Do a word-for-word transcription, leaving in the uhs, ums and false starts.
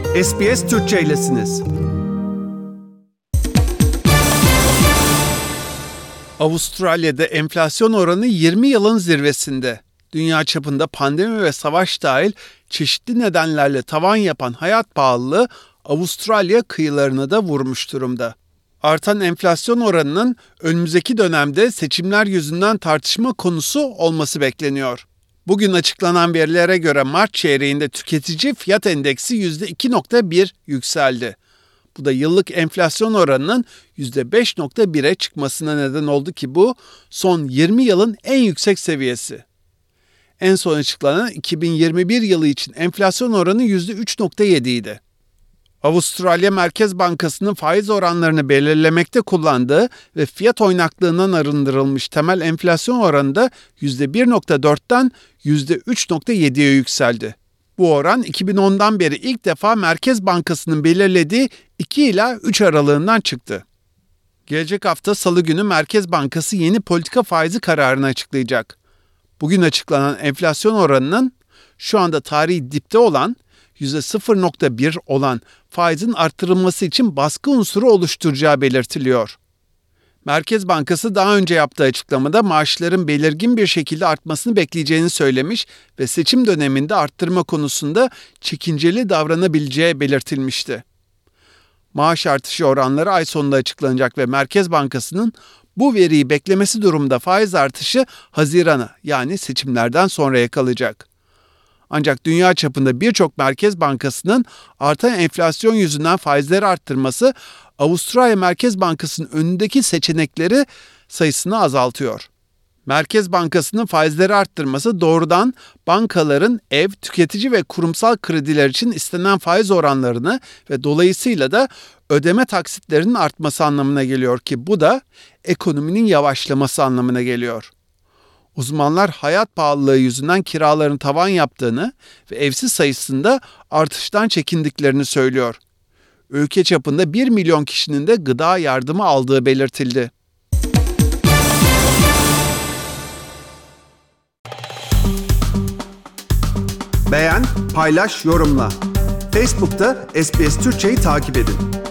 S B S Türkçe'ylesiniz. Avustralya'da enflasyon oranı yirmi yılın zirvesinde. Dünya çapında pandemi ve savaş dahil çeşitli nedenlerle tavan yapan hayat pahalılığı Avustralya kıyılarını da vurmuş durumda. Artan enflasyon oranının önümüzdeki dönemde seçimler yüzünden tartışma konusu olması bekleniyor. Bugün açıklanan verilere göre Mart çeyreğinde tüketici fiyat endeksi yüzde iki virgül bir yükseldi. Bu da yıllık enflasyon oranının yüzde beş virgül bire çıkmasına neden oldu ki bu son yirmi yılın en yüksek seviyesi. En son açıklanan iki bin yirmi bir yılı için enflasyon oranı yüzde üç virgül yedi idi. Avustralya Merkez Bankası'nın faiz oranlarını belirlemekte kullandığı ve fiyat oynaklığından arındırılmış temel enflasyon oranı da yüzde bir virgül dörtten yüzde üç virgül yediye yükseldi. Bu oran iki bin ondan beri ilk defa Merkez Bankası'nın belirlediği iki ila üç aralığından çıktı. Gelecek hafta Salı günü Merkez Bankası yeni politika faizi kararını açıklayacak. Bugün açıklanan enflasyon oranının şu anda tarihi dipte olan yüzde sıfır virgül bir olan faizin arttırılması için baskı unsuru oluşturacağı belirtiliyor. Merkez Bankası daha önce yaptığı açıklamada maaşların belirgin bir şekilde artmasını bekleyeceğini söylemiş ve seçim döneminde arttırma konusunda çekinceli davranabileceği belirtilmişti. Maaş artışı oranları ay sonunda açıklanacak ve Merkez Bankası'nın bu veriyi beklemesi durumunda faiz artışı Haziran'a yani seçimlerden sonraya kalacak. Ancak dünya çapında birçok merkez bankasının artan enflasyon yüzünden faizleri arttırması Avustralya Merkez Bankası'nın önündeki seçenekleri sayısını azaltıyor. Merkez Bankası'nın faizleri arttırması doğrudan bankaların ev, tüketici ve kurumsal krediler için istenen faiz oranlarını ve dolayısıyla da ödeme taksitlerinin artması anlamına geliyor ki bu da ekonominin yavaşlaması anlamına geliyor. Uzmanlar hayat pahalılığı yüzünden kiraların tavan yaptığını ve evsiz sayısında artıştan çekindiklerini söylüyor. Ülke çapında bir milyon kişinin de gıda yardımı aldığı belirtildi. Beğen, paylaş, yorumla. Facebook'ta S B S Türkçe'yi takip edin.